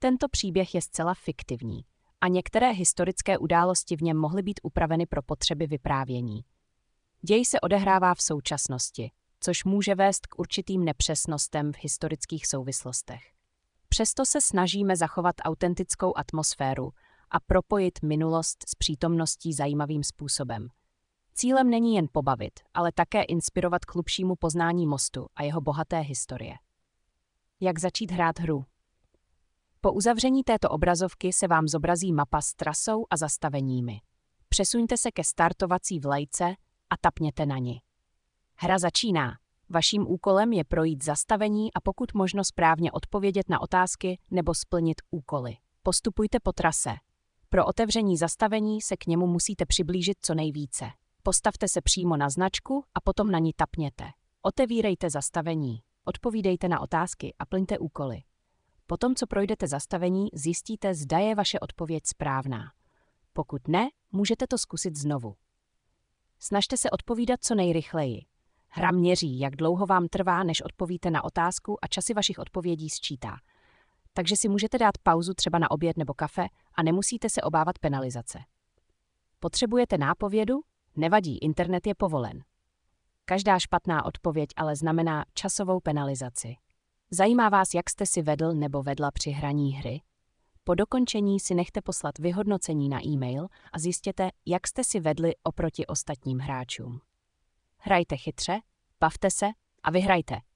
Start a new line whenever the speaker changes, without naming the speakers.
Tento příběh je zcela fiktivní a některé historické události v něm mohly být upraveny pro potřeby vyprávění. Děj se odehrává v současnosti, což může vést k určitým nepřesnostem v historických souvislostech. Přesto se snažíme zachovat autentickou atmosféru a propojit minulost s přítomností zajímavým způsobem. Cílem není jen pobavit, ale také inspirovat k hlubšímu poznání mostu a jeho bohaté historie. Jak začít hrát hru? Po uzavření této obrazovky se vám zobrazí mapa s trasou a zastaveními. Přesuňte se ke startovací vlajce a tapněte na ni. Hra začíná. Vaším úkolem je projít zastavení a pokud možno správně odpovědět na otázky nebo splnit úkoly. Postupujte po trase. Pro otevření zastavení se k němu musíte přiblížit co nejvíce. Postavte se přímo na značku a potom na ní tapněte. Otevírejte zastavení, odpovídejte na otázky a plňte úkoly. Potom, co projdete zastavení, zjistíte, zda je vaše odpověď správná. Pokud ne, můžete to zkusit znovu. Snažte se odpovídat co nejrychleji. Hra měří, jak dlouho vám trvá, než odpovíte na otázku a časy vašich odpovědí sčítá. Takže si můžete dát pauzu třeba na oběd nebo kafe a nemusíte se obávat penalizace. Potřebujete nápovědu? Nevadí, internet je povolen. Každá špatná odpověď ale znamená časovou penalizaci. Zajímá vás, jak jste si vedl nebo vedla při hraní hry? Po dokončení si nechte poslat vyhodnocení na e-mail a zjistěte, jak jste si vedli oproti ostatním hráčům. Hrajte chytře, bavte se a vyhrajte.